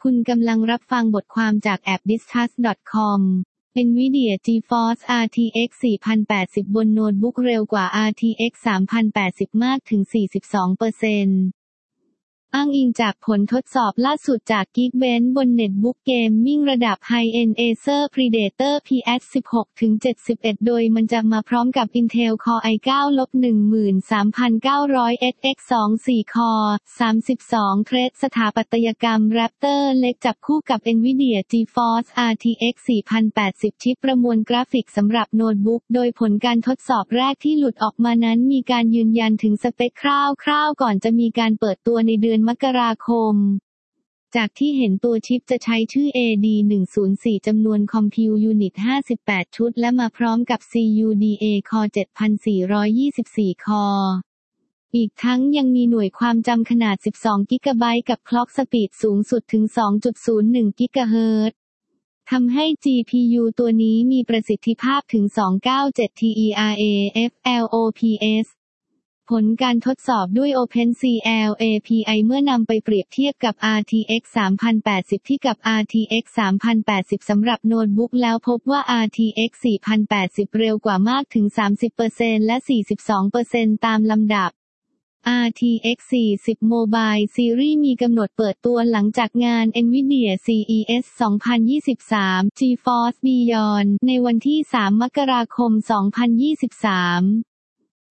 คุณกำลังรับฟังบทความจากแอป discuss.com NVIDIA GeForce RTX 4080 บนโน้ตบุ๊กเร็วกว่า RTX 3080 มากถึง 42% อ้างอิงจากผลทดสอบล่าสุดจาก Geekbench บนเน็ตบุ๊กเกมมิ่งระดับไฮเอนด์ Acer Predator PS 16-71 โดยมันจะมาพร้อมกับ Intel Core i9-13900XX 24 Core 32 Thread สถาปัตยกรรม Raptor เล็กจับคู่กับ NVIDIA GeForce RTX 4080 ชิปประมวลกราฟิกสำหรับโน้ตบุ๊กโดยผลการทดสอบแรกที่หลุดออกมานั้นมีการยืนยันถึงสเปคคร่าวๆก่อนจะมีการเปิดตัวในเดือนมกราคมจากที่เห็นตัวชิปจะใช้ชื่อ AD104 จำนวนคอมพิวยูนิต58ชุดและมาพร้อมกับ CUDA Core 7424 Core อีกทั้งยังมีหน่วยความจำขนาด12 กิกะไบต์กับคล็อกสปีดสูงสุดถึง 2.01 กิกะเฮิรตซ์ทำให้ GPU ตัวนี้มีประสิทธิภาพถึง 297 TRAFLOPSผลการทดสอบด้วย OpenCL API เมื่อนำไปเปรียบเทียบกับ RTX 3080 ที่กับ RTX 3080 สำหรับโน้ตบุ๊กแล้วพบว่า RTX 4080 เร็วกว่ามากถึง 30% และ 42% ตามลำดับ RTX 40 Mobile Series มีกำหนดเปิดตัวหลังจากงาน NVIDIA CES 2023 GeForce Beyond ในวันที่ 3 มกราคม 2023